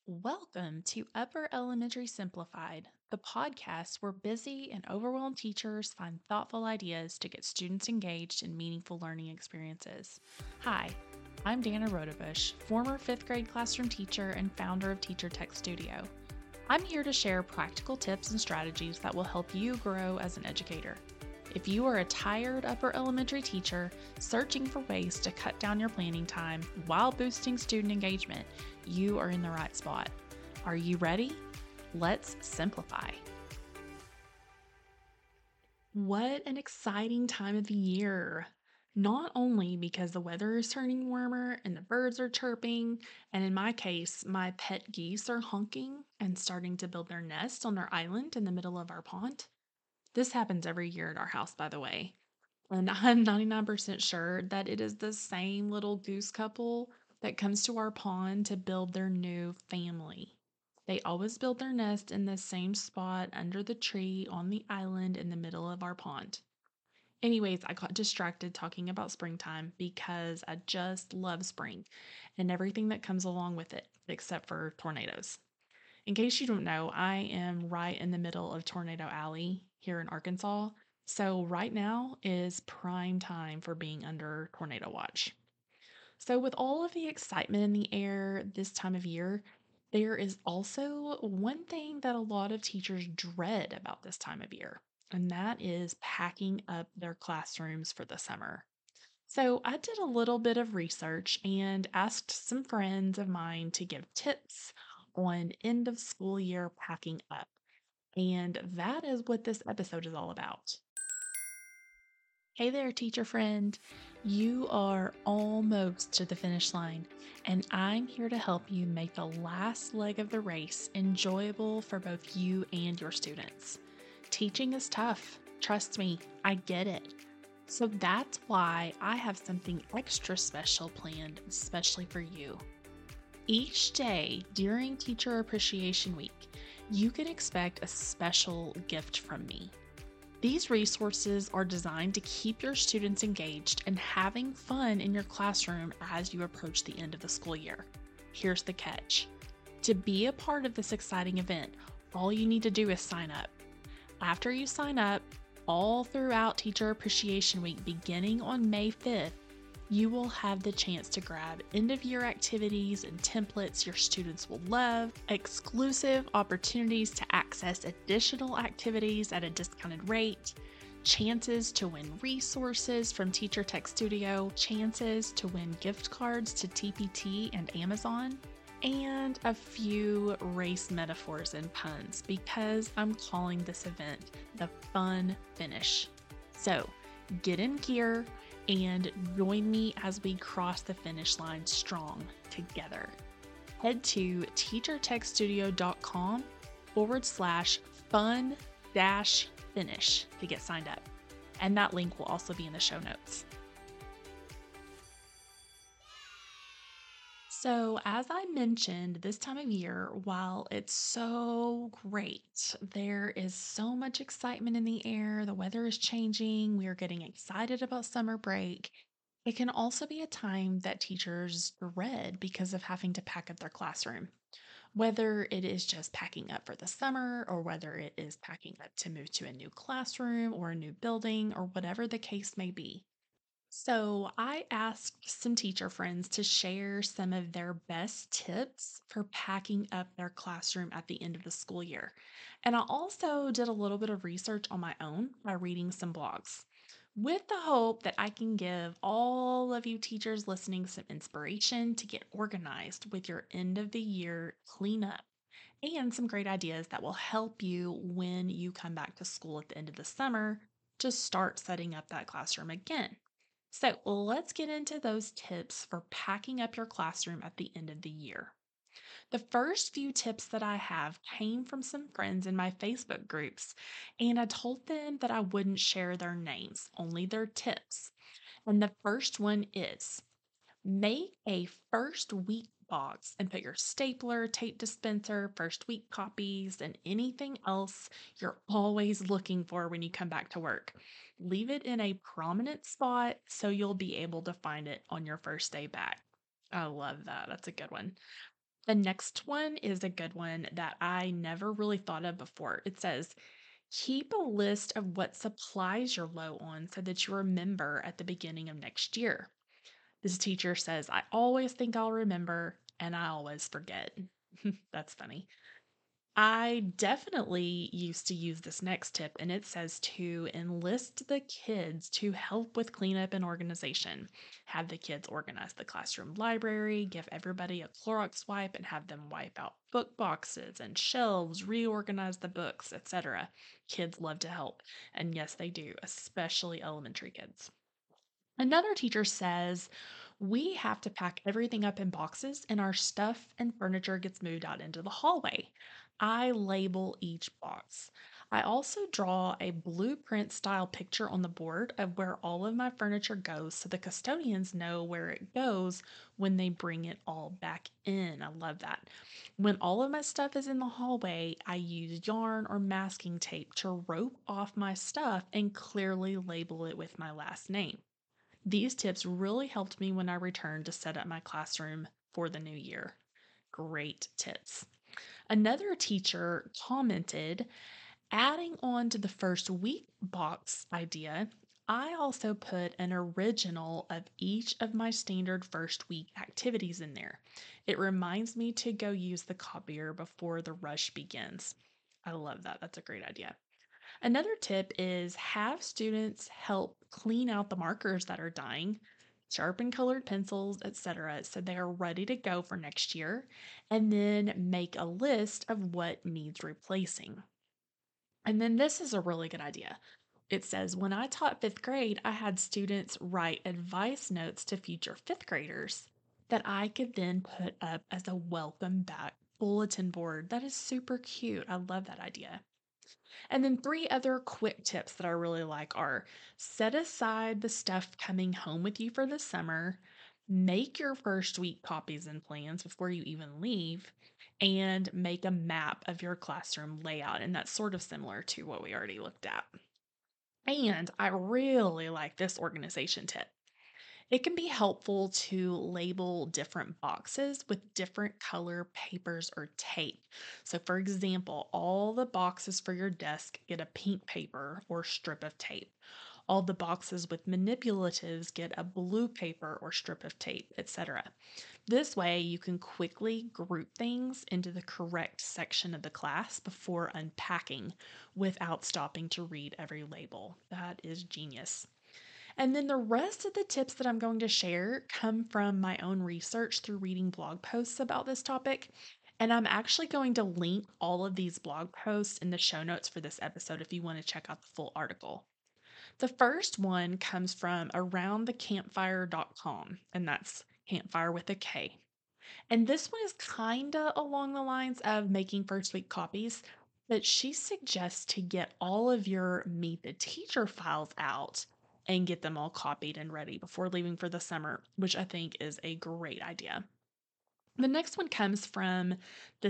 Welcome to Upper Elementary Simplified, the podcast where busy and overwhelmed teachers find thoughtful ideas to get students engaged in meaningful learning experiences. Hi, I'm Dana Rodebush, former fifth grade classroom teacher and founder of Teacher Tech Studio. I'm here to share practical tips and strategies that will help you grow as an educator. If you are a tired upper elementary teacher searching for ways to cut down your planning time while boosting student engagement, you are in the right spot. Are you ready? Let's simplify. What an exciting time of the year! Not only because the weather is turning warmer and the birds are chirping, and in my case, my pet geese are honking and starting to build their nest on their island in the middle of our pond. This happens every year at our house, by the way. And I'm 99% sure that it is the same little goose couple that comes to our pond to build their new family. They always build their nest in the same spot under the tree on the island in the middle of our pond. Anyways, I got distracted talking about springtime because I just love spring and everything that comes along with it, except for tornadoes. In case you don't know, I am right in the middle of Tornado Alley here in Arkansas. So, right now is prime time for being under tornado watch. So, with all of the excitement in the air this time of year, there is also one thing that a lot of teachers dread about this time of year, and that is packing up their classrooms for the summer. So, I did a little bit of research and asked some friends of mine to give tips on end of school year packing up. And that is what this episode is all about. Hey there, teacher friend. You are almost to the finish line, and I'm here to help you make the last leg of the race enjoyable for both you and your students. Teaching is tough. Trust me, I get it. So that's why I have something extra special planned, especially for you. Each day during Teacher Appreciation Week, you can expect a special gift from me. These resources are designed to keep your students engaged and having fun in your classroom as you approach the end of the school year. Here's the catch. To be a part of this exciting event, all you need to do is sign up. After you sign up, all throughout Teacher Appreciation Week, beginning on May 5th, you will have the chance to grab end of year activities and templates your students will love, exclusive opportunities to access additional activities at a discounted rate, chances to win resources from Teacher Tech Studio, chances to win gift cards to TPT and Amazon, and a few race metaphors and puns because I'm calling this event the Fun Finish. So get in gear and join me as we cross the finish line strong together. Head to teachertechstudio.com/fun finish to get signed up. And that link will also be in the show notes. So, as I mentioned, this time of year, while it's so great, there is so much excitement in the air. The weather is changing. We are getting excited about summer break. It can also be a time that teachers dread because of having to pack up their classroom, whether it is just packing up for the summer or whether it is packing up to move to a new classroom or a new building or whatever the case may be. So, I asked some teacher friends to share some of their best tips for packing up their classroom at the end of the school year. And I also did a little bit of research on my own by reading some blogs with the hope that I can give all of you teachers listening some inspiration to get organized with your end of the year cleanup and some great ideas that will help you when you come back to school at the end of the summer to start setting up that classroom again. So let's get into those tips for packing up your classroom at the end of the year. The first few tips that I have came from some friends in my Facebook groups, and I told them that I wouldn't share their names, only their tips. And the first one is make a first week box and put your stapler, tape dispenser, first week copies, and anything else you're always looking for when you come back to work. Leave it in a prominent spot so you'll be able to find it on your first day back. I love that. That's a good one. The next one is a good one that I never really thought of before. It says, keep a list of what supplies you're low on so that you remember at the beginning of next year. This teacher says, I always think I'll remember and I always forget. That's funny. I definitely used to use this next tip, and it says to enlist the kids to help with cleanup and organization. Have the kids organize the classroom library, give everybody a Clorox wipe, and have them wipe out book boxes and shelves, reorganize the books, etc. Kids love to help, and yes, they do, especially elementary kids. Another teacher says we have to pack everything up in boxes and our stuff and furniture gets moved out into the hallway. I label each box. I also draw a blueprint style picture on the board of where all of my furniture goes so the custodians know where it goes when they bring it all back in. I love that. When all of my stuff is in the hallway, I use yarn or masking tape to rope off my stuff and clearly label it with my last name. These tips really helped me when I returned to set up my classroom for the new year. Great tips. Another teacher commented, adding on to the first week box idea, I also put an original of each of my standard first week activities in there. It reminds me to go use the copier before the rush begins. I love that. That's a great idea. Another tip is have students help clean out the markers that are dying, sharpen colored pencils, etc., so they are ready to go for next year, and then make a list of what needs replacing. And then this is a really good idea. It says, when I taught fifth grade, I had students write advice notes to future fifth graders that I could then put up as a welcome back bulletin board. That is super cute. I love that idea. And then three other quick tips that I really like are set aside the stuff coming home with you for the summer, make your first week copies and plans before you even leave, and make a map of your classroom layout. And that's sort of similar to what we already looked at. And I really like this organization tip. It can be helpful to label different boxes with different color papers or tape. So, for example, all the boxes for your desk get a pink paper or strip of tape. All the boxes with manipulatives get a blue paper or strip of tape, etc. This way, you can quickly group things into the correct section of the class before unpacking without stopping to read every label. That is genius. And then the rest of the tips that I'm going to share come from my own research through reading blog posts about this topic. And I'm actually going to link all of these blog posts in the show notes for this episode if you want to check out the full article. The first one comes from aroundthecampfire.com, and that's campfire with a K. And this one is kind of along the lines of making first week copies, but she suggests to get all of your Meet the Teacher files out and get them all copied and ready before leaving for the summer, which I think is a great idea. The next one comes from the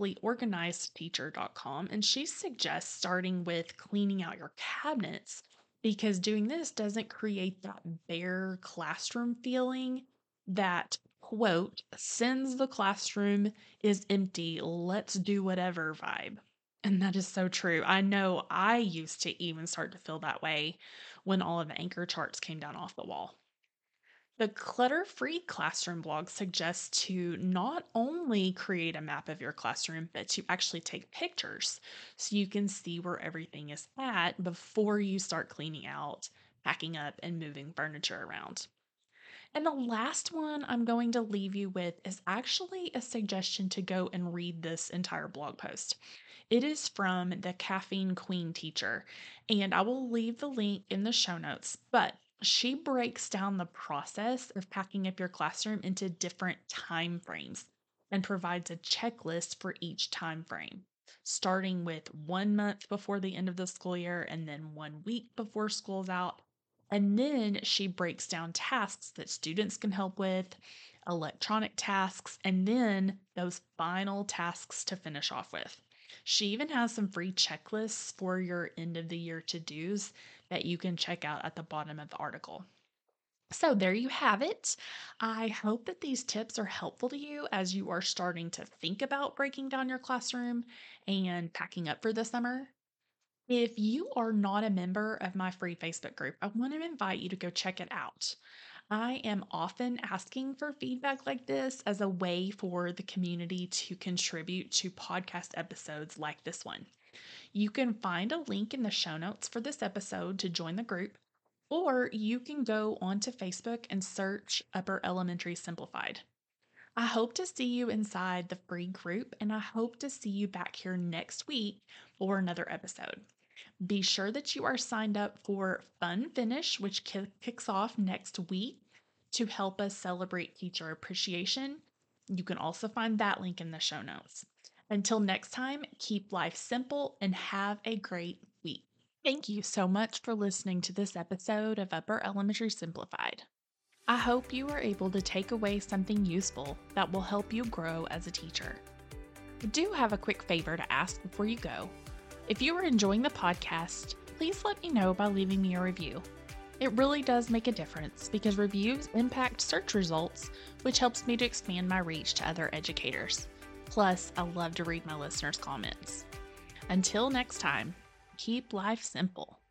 simplyorganizedteacher.com, and she suggests starting with cleaning out your cabinets because doing this doesn't create that bare classroom feeling that, quote, sends the classroom is empty, let's do whatever vibe. And that is so true. I know I used to even start to feel that way when all of the anchor charts came down off the wall. The Clutter Free Classroom blog suggests to not only create a map of your classroom, but to actually take pictures so you can see where everything is at before you start cleaning out, packing up, and moving furniture around. And the last one I'm going to leave you with is actually a suggestion to go and read this entire blog post. It is from the Caffeine Queen teacher, and I will leave the link in the show notes. But she breaks down the process of packing up your classroom into different time frames and provides a checklist for each time frame, starting with 1 month before the end of the school year and then 1 week before school's out. And then she breaks down tasks that students can help with, electronic tasks, and then those final tasks to finish off with. She even has some free checklists for your end of the year to dos that you can check out at the bottom of the article. So, there you have it. I hope that these tips are helpful to you as you are starting to think about breaking down your classroom and packing up for the summer. If you are not a member of my free Facebook group, I want to invite you to go check it out. I am often asking for feedback like this as a way for the community to contribute to podcast episodes like this one. You can find a link in the show notes for this episode to join the group, or you can go onto Facebook and search Upper Elementary Simplified. I hope to see you inside the free group, and I hope to see you back here next week for another episode. Be sure that you are signed up for Fun Finish, which kicks off next week to help us celebrate teacher appreciation. You can also find that link in the show notes. Until next time, keep life simple and have a great week. Thank you so much for listening to this episode of Upper Elementary Simplified. I hope you are able to take away something useful that will help you grow as a teacher. I do have a quick favor to ask before you go. If you are enjoying the podcast, please let me know by leaving me a review. It really does make a difference because reviews impact search results, which helps me to expand my reach to other educators. Plus, I love to read my listeners' comments. Until next time, keep life simple.